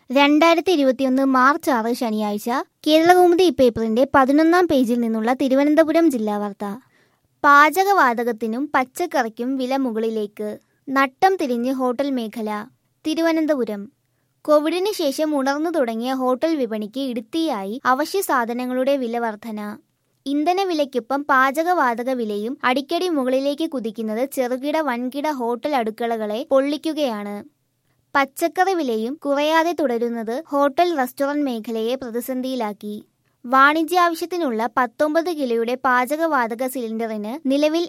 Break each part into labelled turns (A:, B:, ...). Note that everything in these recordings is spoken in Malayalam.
A: 2021 മാർച്ച് 6 ശനിയാഴ്ച കേരളകൗമുദി പേപ്പറിന്റെ 11-ാം പേജിൽ നിന്നുള്ള തിരുവനന്തപുരം ജില്ലാ വാർത്ത. പാചകവാതകത്തിനും പച്ചക്കറിക്കും വില മുകളിലേക്ക്, നട്ടം തിരിഞ്ഞ് ഹോട്ടൽ മേഖല. തിരുവനന്തപുരം. കോവിഡിന് ശേഷം ഉണർന്നു തുടങ്ങിയ ഹോട്ടൽ വിപണിക്ക് ഇടുത്തിയായി അവശ്യ സാധനങ്ങളുടെ വില വർധന. ഇന്ധനവിലയ്ക്കൊപ്പം പാചകവാതക വിലയും അടിക്കടി മുകളിലേക്ക് കുതിക്കുന്നത് ചെറുകിട വൻകിട ഹോട്ടൽ അടുക്കളകളെ പൊള്ളിക്കുകയാണ്. പച്ചക്കറി വിലയും കുറയാതെ തുടരുന്നത് ഹോട്ടൽ റെസ്റ്റോറന്റ് മേഖലയെ പ്രതിസന്ധിയിലാക്കി. വാണിജ്യാവശ്യത്തിനുള്ള 19 കിലോയുടെ പാചകവാതക സിലിണ്ടറിന് നിലവിൽ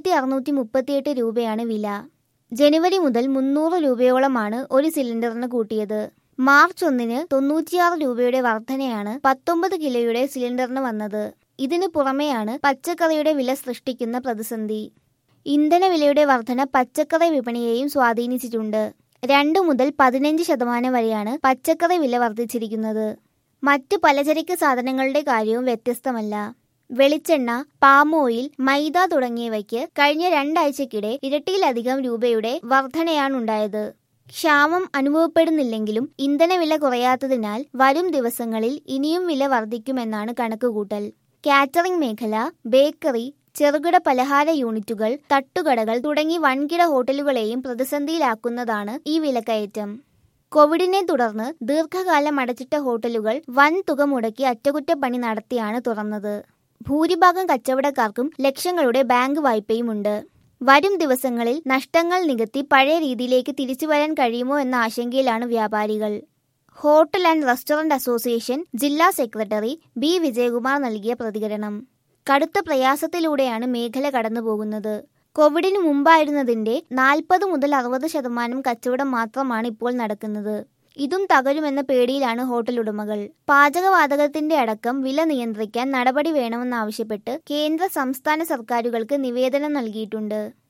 A: 1638 രൂപയാണ് വില. ജനുവരി മുതൽ 300 രൂപയോളമാണ് ഒരു സിലിണ്ടറിന് കൂട്ടിയത്. മാർച്ച് 1-ന് 96 രൂപയുടെ വർധനയാണ് 19 കിലോയുടെ സിലിണ്ടറിന് വന്നത്. ഇതിനു പുറമെയാണ് പച്ചക്കറിയുടെ വില സൃഷ്ടിക്കുന്ന പ്രതിസന്ധി. ഇന്ധനവിലയുടെ വർധന പച്ചക്കറി വിപണിയെയും സ്വാധീനിച്ചിട്ടുണ്ട്. 2 മുതൽ 15% വരെയാണ് പച്ചക്കറി വില വർദ്ധിച്ചിരിക്കുന്നത്. മറ്റ് പലചരക്ക് സാധനങ്ങളുടെ കാര്യവും വ്യത്യസ്തമല്ല. വെളിച്ചെണ്ണ, പാം ഓയിൽ, മൈദ തുടങ്ങിയവയ്ക്ക് കഴിഞ്ഞ 2 ആഴ്ചക്കിടെ ഇരട്ടിയിലധികം രൂപയുടെ വർധനയാണുണ്ടായത്. ക്ഷാമം അനുഭവപ്പെടുന്നില്ലെങ്കിലും ഇന്ധനവില കുറയാത്തതിനാൽ വരും ദിവസങ്ങളിൽ ഇനിയും വില വർദ്ധിക്കുമെന്നാണ് കണക്കുകൂട്ടൽ. കാറ്ററിംഗ് മേഖല, ബേക്കറി, ചെറുകിട പലഹാര യൂണിറ്റുകൾ, തട്ടുകടകൾ തുടങ്ങി വൻകിട ഹോട്ടലുകളെയും പ്രതിസന്ധിയിലാക്കുന്നതാണ് ഈ വിലക്കയറ്റം. കോവിഡിനെ തുടർന്ന് ദീർഘകാലം അടച്ചിട്ട ഹോട്ടലുകൾ വൻ തുക മുടക്കി അറ്റകുറ്റപ്പണി നടത്തിയാണ് തുറന്നത്. ഭൂരിഭാഗം കച്ചവടക്കാർക്കും ലക്ഷങ്ങളുടെ ബാങ്ക് വായ്പയുമുണ്ട്. വരും ദിവസങ്ങളിൽ നഷ്ടങ്ങൾ നികത്തി പഴയ രീതിയിലേക്ക് തിരിച്ചു വരാൻ കഴിയുമോ എന്ന ആശങ്കയിലാണ് വ്യാപാരികൾ. ഹോട്ടൽ ആൻഡ് റെസ്റ്റോറന്റ് അസോസിയേഷൻ ജില്ലാ സെക്രട്ടറി ബി വിജയകുമാർ നൽകിയ പ്രതികരണം. കടുത്ത പ്രയാസത്തിലൂടെയാണ് മേഖല കടന്നുപോകുന്നത്. കോവിഡിന് മുമ്പായിരുന്നതിന്റെ 40 മുതൽ 60% കച്ചവടം മാത്രമാണ് ഇപ്പോൾ നടക്കുന്നത്. ഇതും തകരുമെന്ന പേടിയിലാണ് ഹോട്ടൽ ഉടമകൾ. പാചകവാതകത്തിന്റെ അടക്കം വില നിയന്ത്രിക്കാൻ നടപടി വേണമെന്നാവശ്യപ്പെട്ട് കേന്ദ്ര സംസ്ഥാന സർക്കാരുകൾക്ക് നിവേദനം നൽകിയിട്ടുണ്ട്.